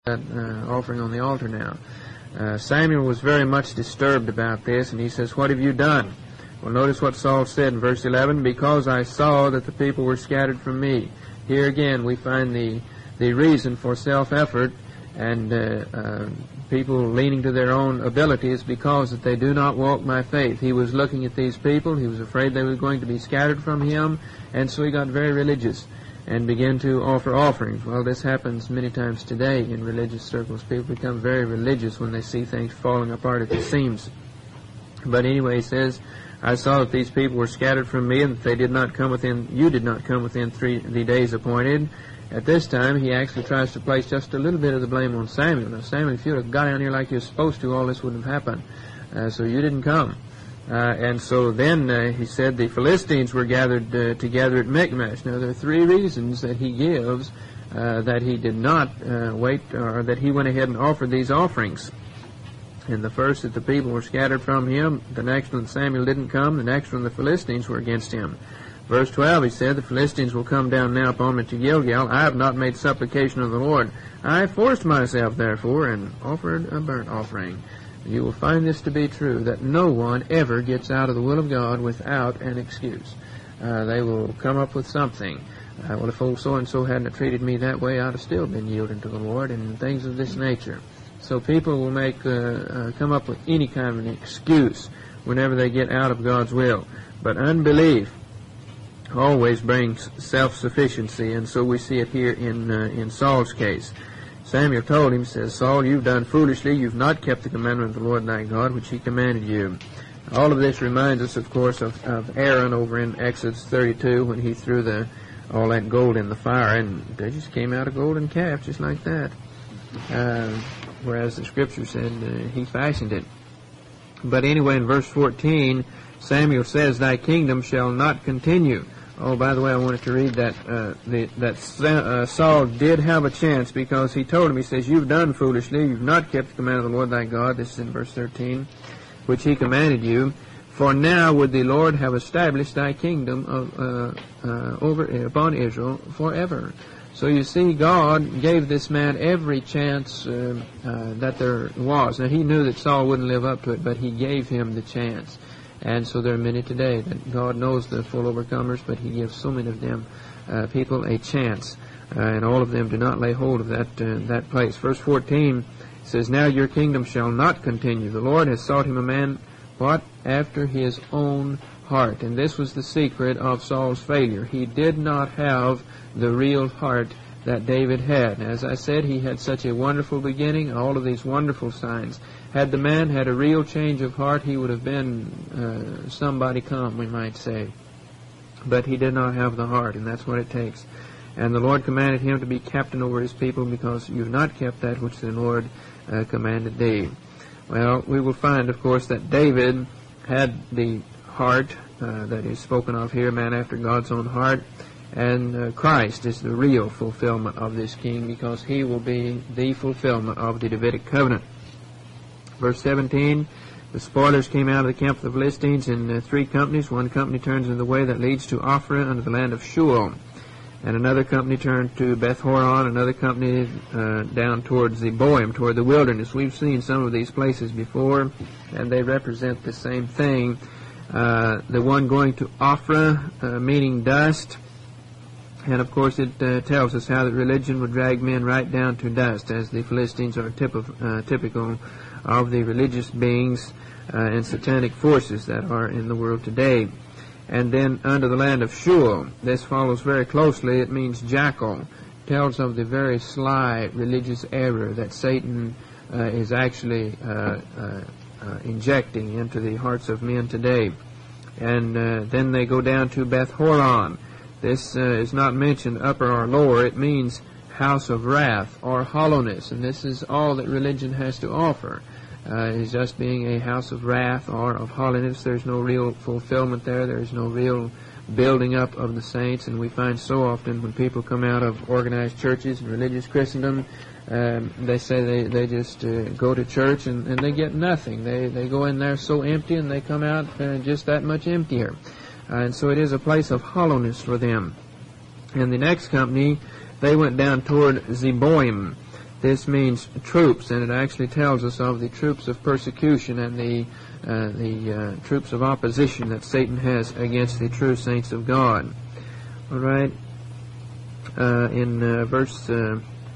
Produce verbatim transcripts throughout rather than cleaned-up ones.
that uh, offering on the altar now. Uh, Samuel was very much disturbed about this, and he says, "What have you done?" Well, notice what Saul said in verse eleven, "Because I saw that the people were scattered from me." Here again we find the, the reason for self-effort and uh, uh, people leaning to their own abilities, because that they do not walk by faith. He was looking at these people. He was afraid they were going to be scattered from him, and so he got very religious and began to offer offerings. Well, this happens many times today in religious circles. People become very religious when they see things falling apart at the seams. But anyway, he says, "I saw that these people were scattered from me, and that they did not come within, you did not come within three the days appointed." At this time, he actually tries to place just a little bit of the blame on Samuel. Now, Samuel, if you would have got down here like you were supposed to, all this wouldn't have happened. Uh, so you didn't come. Uh, and so then uh, he said the Philistines were gathered uh, together at Michmash. Now, there are three reasons that he gives uh, that he did not uh, wait, or that he went ahead and offered these offerings. And the first, that the people were scattered from him. The next one, Samuel didn't come. The next one, the Philistines were against him. Verse twelve, he said, "The Philistines will come down now upon me to Gilgal. I have not made supplication of the Lord. I forced myself, therefore, and offered a burnt offering." You will find this to be true, that no one ever gets out of the will of God without an excuse. Uh, they will come up with something. Uh, well, if old so-and-so hadn't treated me that way, I'd have still been yielding to the Lord, and things of this nature. So people will make uh, uh, come up with any kind of an excuse whenever they get out of God's will. But unbelief always brings self-sufficiency, and so we see it here in uh, in Saul's case. Samuel told him, says, "Saul, you've done foolishly. You've not kept the commandment of the Lord thy God, which he commanded you." All of this reminds us, of course, of, of Aaron over in Exodus thirty-two, when he threw the all that gold in the fire, and they just came out a golden calf, just like that. Uh, whereas the Scripture said uh, he fashioned it. But anyway, in verse fourteen, Samuel says, "Thy kingdom shall not continue." Oh, by the way, I wanted to read that uh, the, that uh, Saul did have a chance, because he told him, he says, "You've done foolishly. You've not kept the command of the Lord thy God." This is in verse thirteen, "which he commanded you. For now would the Lord have established thy kingdom of, uh, uh, over upon Israel forever." So you see, God gave this man every chance uh, uh, that there was. Now, he knew that Saul wouldn't live up to it, but he gave him the chance. And so there are many today that God knows the full overcomers, but he gives so many of them uh, people a chance. Uh, and all of them do not lay hold of that uh, that place. Verse fourteen says, "Now your kingdom shall not continue. The Lord has sought him a man, what? After his own heart." And this was the secret of Saul's failure. He did not have the real heart that David had. And as I said, he had such a wonderful beginning, all of these wonderful signs. Had the man had a real change of heart, he would have been uh, somebody come, we might say. But he did not have the heart, and that's what it takes. "And the Lord commanded him to be captain over his people, because you've not kept that which the Lord uh, commanded thee." Well, we will find, of course, that David had the heart uh, that is spoken of here, man after God's own heart. And uh, Christ is the real fulfillment of this king, because he will be the fulfillment of the Davidic covenant. Verse seventeen, "The spoilers came out of the camp of the Philistines in uh, three companies. One company turns in the way that leads to Ophrah unto the land of Shual. And another company turned to Beth-horon. Another company uh, down towards the Boim, toward the wilderness." We've seen some of these places before, and they represent the same thing. Uh, the one going to Ophrah, uh, meaning dust. And, of course, it uh, tells us how that religion would drag men right down to dust, as the Philistines are typ of, uh, typical of the religious beings uh, and satanic forces that are in the world today. And then unto the land of Shual. This follows very closely. It means jackal. It tells of the very sly religious error that Satan uh, is actually uh, uh, uh, injecting into the hearts of men today. And uh, then they go down to Beth-horon. This uh, is not mentioned upper or lower. It means house of wrath or hollowness, and this is all that religion has to offer, uh, is just being a house of wrath or of hollowness. There's no real fulfillment there. There's no real building up of the saints, and we find so often when people come out of organized churches and religious Christendom, um, they say they, they just uh, go to church and, and they get nothing. They, they go in there so empty, and they come out uh, just that much emptier. Uh, and so it is a place of hollowness for them. And the next company, they went down toward Zeboim. This means troops, and it actually tells us of the troops of persecution and the uh, the uh, troops of opposition that Satan has against the true saints of God. All right. Uh, in uh, verse uh,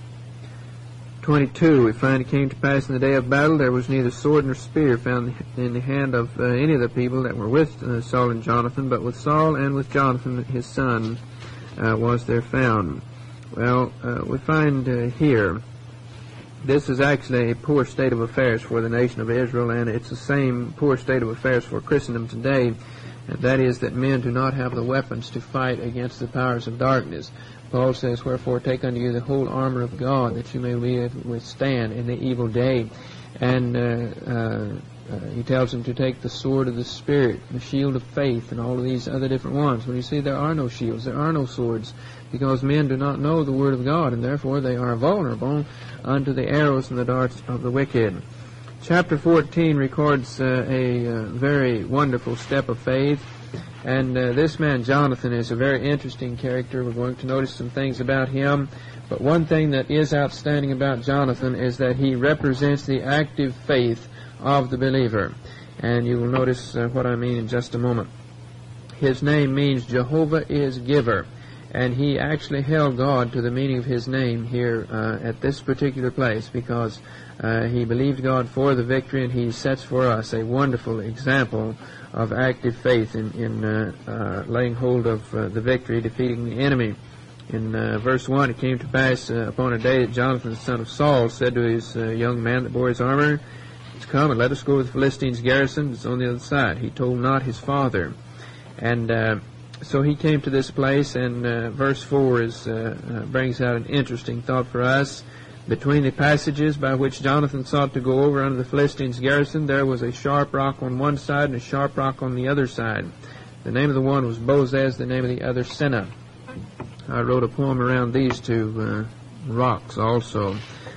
twenty-two, we find it came to pass in the day of battle there was neither sword nor spear found in the hand of uh, any of the people that were with uh, Saul and Jonathan, but with Saul and with Jonathan his son uh, was there found. Well, uh, we find uh, here this is actually a poor state of affairs for the nation of Israel, and it's the same poor state of affairs for Christendom today, and that is that men do not have the weapons to fight against the powers of darkness. Paul says, "Wherefore take unto you the whole armor of God, that you may be able to withstand in the evil day." And uh, uh, uh, he tells them to take the sword of the Spirit, the shield of faith, and all of these other different ones. When you see there are no shields, there are no swords, because men do not know the Word of God, and therefore they are vulnerable unto the arrows and the darts of the wicked. Chapter fourteen records uh, a uh, very wonderful step of faith. And uh, this man, Jonathan, is a very interesting character. We're going to notice some things about him. But one thing that is outstanding about Jonathan is that he represents the active faith of the believer. And you will notice uh, what I mean in just a moment. His name means Jehovah is giver. And he actually held God to the meaning of his name here uh, at this particular place, because uh, he believed God for the victory, and he sets for us a wonderful example of active faith in, in uh, uh, laying hold of uh, the victory, defeating the enemy. In uh, verse one, it came to pass uh, upon a day that Jonathan, the son of Saul, said to his uh, young man that bore his armor, "Come and let us go to the Philistines' garrison. It's on the other side." He told not his father. And uh, so he came to this place, and uh, verse four is, uh, uh, brings out an interesting thought for us. Between the passages by which Jonathan sought to go over unto the Philistines' garrison, there was a sharp rock on one side and a sharp rock on the other side. The name of the one was Bozez, the name of the other Seneh. I wrote a poem around these two uh, rocks also,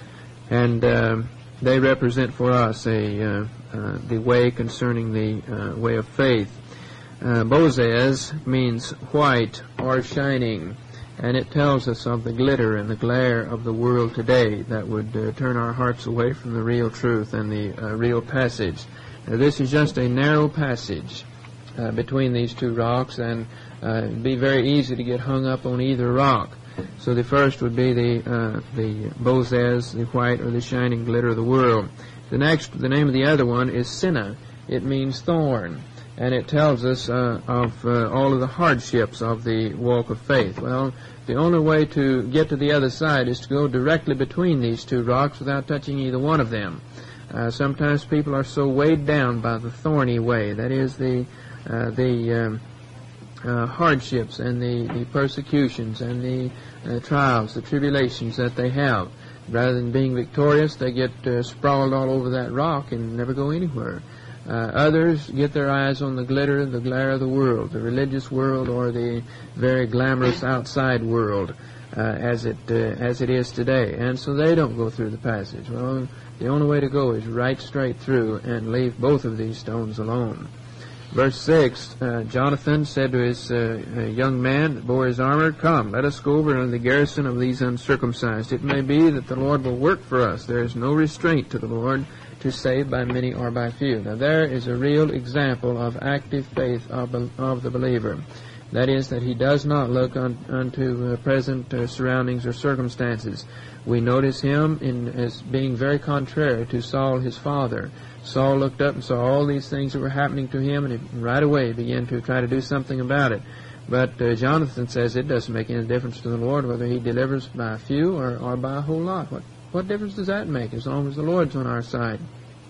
and uh, they represent for us a uh, uh, the way concerning the uh, way of faith. Uh, Bozez means white or shining, and it tells us of the glitter and the glare of the world today that would uh, turn our hearts away from the real truth and the uh, real passage. Now, this is just a narrow passage uh, between these two rocks, and uh, it would be very easy to get hung up on either rock. So the first would be the uh, the Bozez, the white or the shining glitter of the world. The next, the name of the other one is Seneh. It means thorn. And it tells us uh, of uh, all of the hardships of the walk of faith. Well, the only way to get to the other side is to go directly between these two rocks without touching either one of them. Uh, sometimes people are so weighed down by the thorny way, that is the uh, the um, uh, hardships and the, the persecutions and the uh, trials, the tribulations that they have. Rather than being victorious, they get uh, sprawled all over that rock and never go anywhere. Uh, others get their eyes on the glitter, the glare of the world, the religious world, or the very glamorous outside world, uh, as it uh, as it is today, and so they don't go through the passage. Well, the only way to go is right straight through and leave both of these stones alone. Verse six, uh, Jonathan said to his uh, uh, young man that bore his armor, "Come, let us go over into the garrison of these uncircumcised. It may be that the Lord will work for us. There is no restraint to the Lord to save by many or by few." Now there is a real example of active faith of, of the believer. That is, that he does not look un, unto uh, present uh, surroundings or circumstances. We notice him in, as being very contrary to Saul, his father. Saul looked up and saw all these things that were happening to him, and he right away began to try to do something about it. But uh, Jonathan says it doesn't make any difference to the Lord whether he delivers by a few or, or by a whole lot. What What difference does that make as long as the Lord's on our side?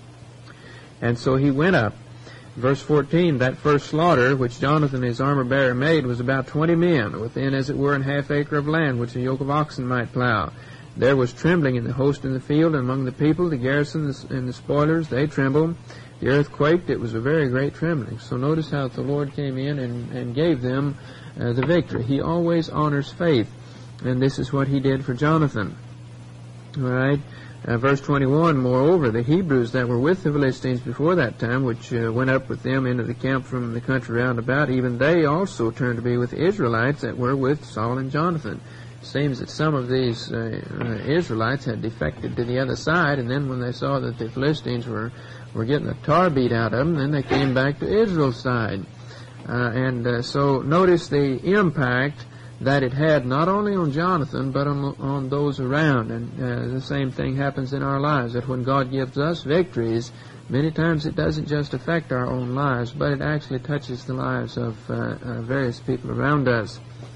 And so he went up. Verse fourteen, that first slaughter which Jonathan his armor-bearer made was about twenty men, within as it were an half acre of land which a yoke of oxen might plow. There was trembling in the host in the field, and among the people, the garrison and the spoilers, they trembled. The earth quaked. It was a very great trembling. So notice how the Lord came in and, and gave them uh, the victory. He always honors faith, and this is what he did for Jonathan. All right. Uh, verse twenty-one, moreover, the Hebrews that were with the Philistines before that time, which uh, went up with them into the camp from the country round about, even they also turned to be with the Israelites that were with Saul and Jonathan. seems that some of these uh, uh, Israelites had defected to the other side, and then when they saw that the Philistines were, were getting the tar beat out of them, then they came back to Israel's side. Uh, and uh, so notice the impact that it had not only on Jonathan, but on, on those around. And uh, the same thing happens in our lives, that when God gives us victories, many times it doesn't just affect our own lives, but it actually touches the lives of uh, uh, various people around us.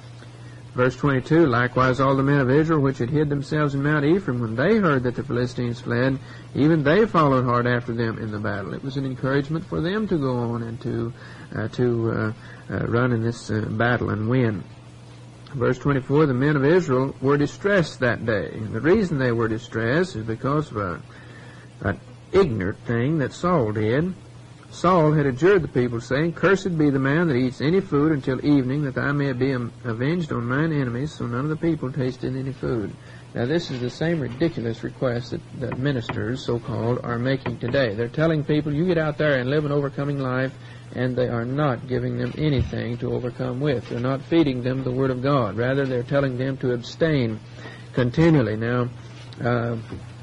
Verse twenty-two, likewise all the men of Israel which had hid themselves in Mount Ephraim, when they heard that the Philistines fled, even they followed hard after them in the battle. It was an encouragement for them to go on and to uh, to uh, uh, run in this uh, battle and win. Verse twenty-four, the men of Israel were distressed that day. And the reason they were distressed is because of a, an ignorant thing that Saul did. Saul had adjured the people, saying, Cursed be the man that eats any food until evening, that I may be avenged on mine enemies. So none of the people tasted any food. Now this is the same ridiculous request that, that ministers, so-called, are making today. They're telling people, you get out there and live an overcoming life, and they are not giving them anything to overcome with. They're not feeding them the Word of God. Rather, they're telling them to abstain continually. Now, uh,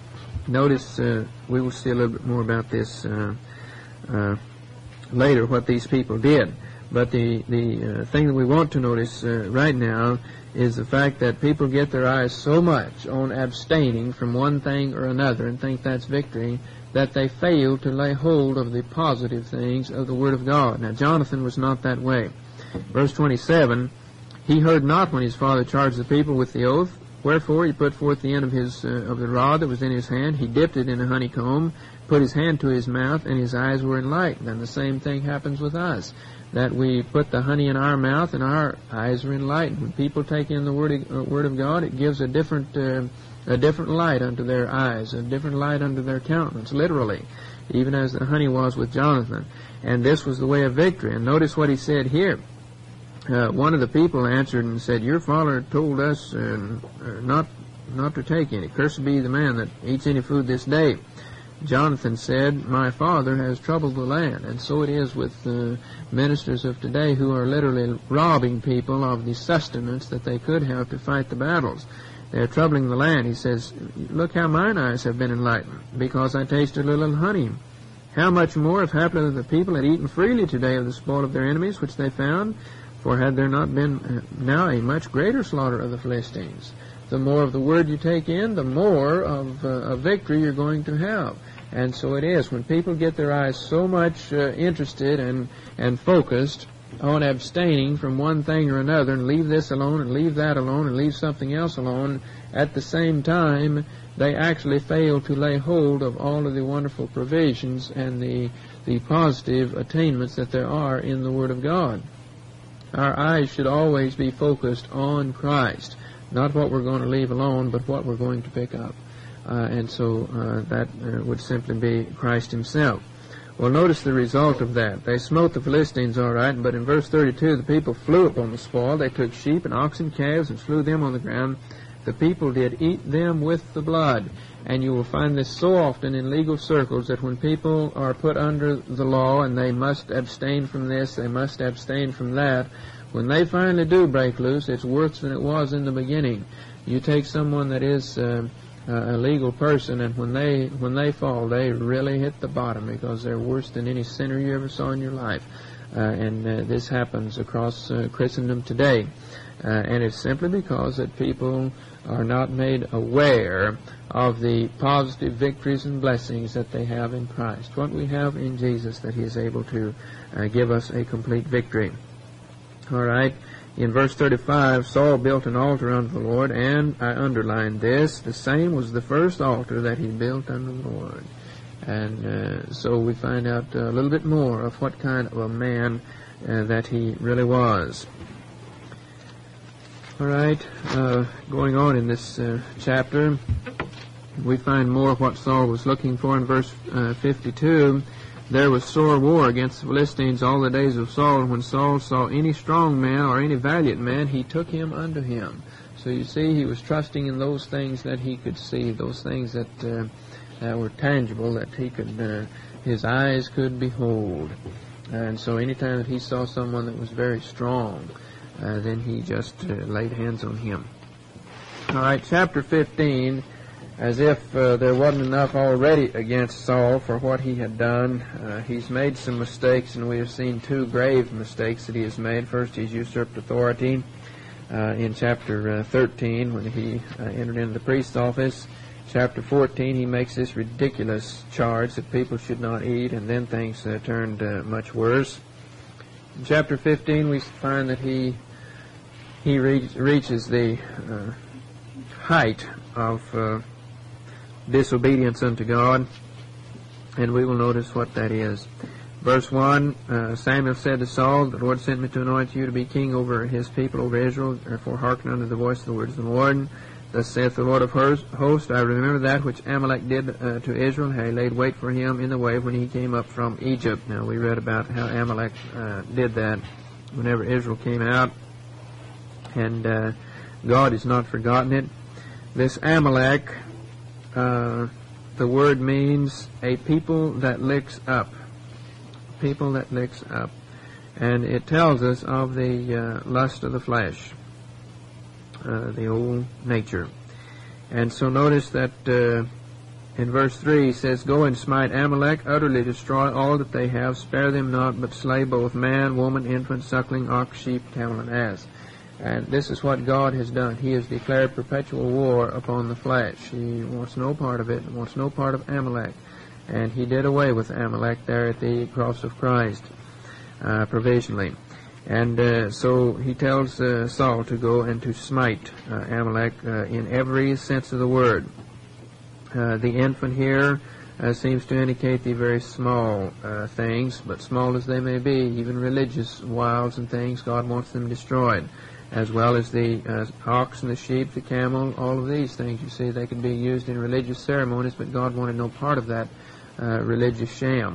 notice, uh, we will see a little bit more about this uh, uh, later, what these people did. But the, the uh, thing that we want to notice uh, right now is the fact that people get their eyes so much on abstaining from one thing or another and think that's victory, that they fail to lay hold of the positive things of the Word of God. Now, Jonathan was not that way. Verse twenty-seven, he heard not when his father charged the people with the oath. Wherefore he put forth the end of his uh, of the rod that was in his hand. He dipped it in a honeycomb, put his hand to his mouth, and his eyes were enlightened. And the same thing happens with us, that we put the honey in our mouth and our eyes are enlightened. When people take in the Word of, uh, word of God, it gives a different uh, a different light unto their eyes, a different light unto their countenance, literally, even as the honey was with Jonathan. And this was the way of victory. And notice what he said here. Uh, one of the people answered and said, Your father told us uh, not not to take any. Cursed be the man that eats any food this day. Jonathan said, My father has troubled the land. And so it is with uh, ministers of today, who are literally robbing people of the sustenance that they could have to fight the battles. They're troubling the land. He says, Look how mine eyes have been enlightened, because I tasted a little honey. How much more if haply the people had eaten freely today of the spoil of their enemies, which they found? For had there not been now a much greater slaughter of the Philistines? The more of the Word you take in, the more of uh, a victory you're going to have. And so it is. When people get their eyes so much uh, interested and, and focused on abstaining from one thing or another, and leave this alone and leave that alone and leave something else alone, at the same time they actually fail to lay hold of all of the wonderful provisions and the, the positive attainments that there are in the Word of God. Our eyes should always be focused on Christ, not what we're going to leave alone, but what we're going to pick up. Uh, and so uh, that uh, would simply be Christ himself. Well, notice the result of that. They smote the Philistines, all right, but in verse thirty-two, the people flew upon the spoil. They took sheep and oxen, calves, and slew them on the ground. The people did eat them with the blood. And you will find this so often in legal circles, that when people are put under the law and they must abstain from this, they must abstain from that, when they finally do break loose, it's worse than it was in the beginning. You take someone that is uh, a legal person, and when they when they fall, they really hit the bottom, because they're worse than any sinner you ever saw in your life. Uh, and uh, this happens across uh, Christendom today. Uh, and it's simply because that people are not made aware of the positive victories and blessings that they have in Christ. What we have in Jesus, that he is able to uh, give us a complete victory. All right. In verse thirty-five, Saul built an altar unto the Lord, and I underlined this, the same was the first altar that he built unto the Lord. And uh, so we find out a little bit more of what kind of a man uh, that he really was. All right, uh, going on in this uh, chapter, we find more of what Saul was looking for in verse uh, fifty-two. There was sore war against the Philistines all the days of Saul, and when Saul saw any strong man or any valiant man, he took him unto him. So you see, he was trusting in those things that he could see, those things that, uh, that were tangible, that he could, uh, his eyes could behold. And so anytime that he saw someone that was very strong, Uh, then he just uh, laid hands on him. All right, chapter fifteen, as if uh, there wasn't enough already against Saul for what he had done. Uh, he's made some mistakes, and we have seen two grave mistakes that he has made. First, he's usurped authority uh, in chapter uh, thirteen when he uh, entered into the priest's office. Chapter fourteen, he makes this ridiculous charge that people should not eat, and then things uh, turned uh, much worse. In chapter fifteen, we find that he he reach, reaches the uh, height of uh, disobedience unto God, and we will notice what that is. Verse one, uh, Samuel said to Saul, the Lord sent me to anoint you to be king over his people, over Israel. Therefore hearken unto the voice of the words of the Lord. Thus saith the Lord of hosts, I remember that which Amalek did uh, to Israel, how he laid wait for him in the way when he came up from Egypt. Now, we read about how Amalek uh, did that whenever Israel came out, and uh, God has not forgotten it. This Amalek, uh, the word means a people that licks up. People that licks up. And it tells us of the uh, lust of the flesh. Uh, the old nature. And so notice that uh, in verse three he says, Go and smite Amalek, utterly destroy all that they have, spare them not, but slay both man, woman, infant, suckling, ox, sheep, camel, and ass. And this is what God has done. He has declared perpetual war upon the flesh. He wants no part of it, wants no part of Amalek. And he did away with Amalek there at the cross of Christ, uh, provisionally. And uh, so he tells uh, Saul to go and to smite uh, Amalek uh, in every sense of the word. Uh, the infant here uh, seems to indicate the very small uh, things, but small as they may be, even religious wiles and things, God wants them destroyed, as well as the uh, ox and the sheep, the camel, all of these things. You see, they could be used in religious ceremonies, but God wanted no part of that uh, religious sham.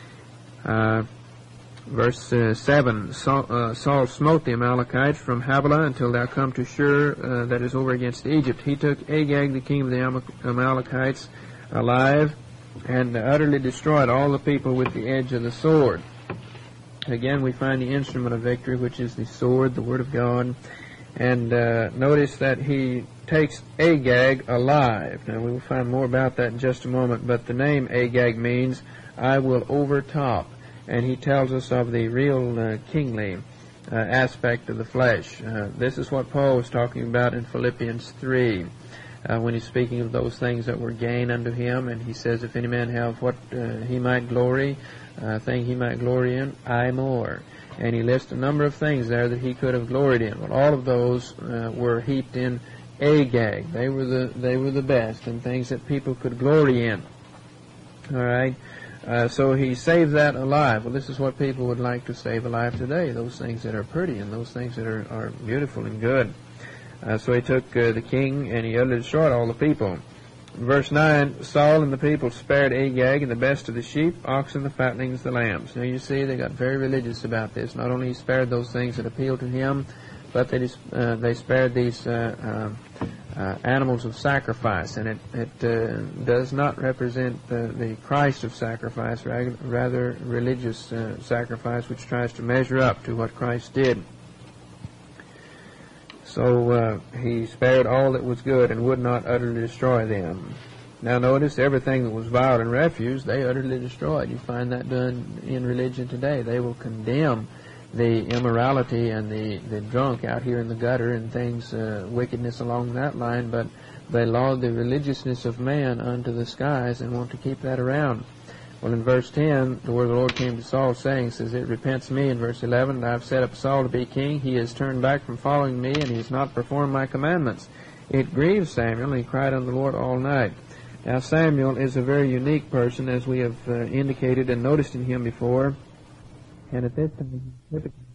Uh, Verse uh, seven, Saul, uh, Saul smote the Amalekites from Havilah until thou come to Shur, uh, that is over against Egypt. He took Agag, the king of the Am- Amalekites, alive, and uh, utterly destroyed all the people with the edge of the sword. Again, we find the instrument of victory, which is the sword, the word of God. And uh, notice that he takes Agag alive. Now, we will find more about that in just a moment, but the name Agag means, I will overtop. And he tells us of the real uh, kingly uh, aspect of the flesh. Uh, this is what Paul was talking about in Philippians three, uh, when he's speaking of those things that were gain unto him. And he says, if any man have what uh, he might glory, uh, thing he might glory in, I more. And he lists a number of things there that he could have gloried in. Well, all of those uh, were heaped in Agag. They were the they were the best, and things that people could glory in. All right. Uh, so he saved that alive. Well, this is what people would like to save alive today, those things that are pretty and those things that are, are beautiful and good. Uh, so he took uh, the king and he utterly destroyed all the people. Verse nine, Saul and the people spared Agag and the best of the sheep, oxen, the fatlings, the lambs. Now you see, they got very religious about this. Not only he spared those things that appealed to him, but they, uh, they spared these uh, uh, uh, animals of sacrifice. And it, it uh, does not represent the, the Christ of sacrifice, rather religious uh, sacrifice, which tries to measure up to what Christ did. So uh, he spared all that was good and would not utterly destroy them. Now notice, everything that was vile and refuse, they utterly destroyed. You find that done in religion today. They will condemn the immorality and the, the drunk out here in the gutter and things, uh, wickedness along that line, but they laud the religiousness of man unto the skies and want to keep that around. Well, in verse ten, the word of the Lord came to Saul, saying, says, it repents me. In verse eleven, I have set up Saul to be king. He has turned back from following me, and he has not performed my commandments. It grieved Samuel, and he cried unto the Lord all night. Now, Samuel is a very unique person, as we have uh, indicated and noticed in him before. And at this time,